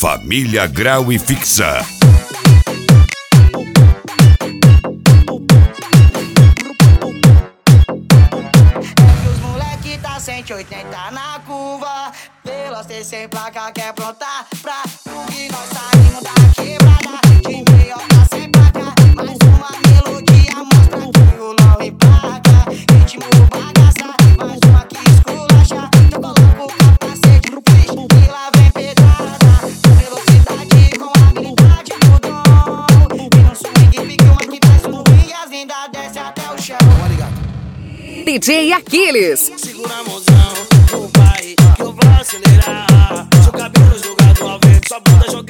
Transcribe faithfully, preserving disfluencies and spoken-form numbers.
Família Grau e Fixa. cento e oitenta na curva, velocidade sem placa, quer prontar pra o que nós saímos da quebrada. De meiota sem placa, mais uma melodia mostra que o não emplaca. Ritmo bagaça, mais uma que esculacha. Eu coloco o capacete pro fish e lá vem pedrada. Velocidade com habilidade do dom. E no swing fica uma que traz um ring, as lindas desce até o chão. D J Aquiles. Segura a mãozão do pai que eu vou acelerar. Seu cabelo jogado ao vento, sua bunda jogada.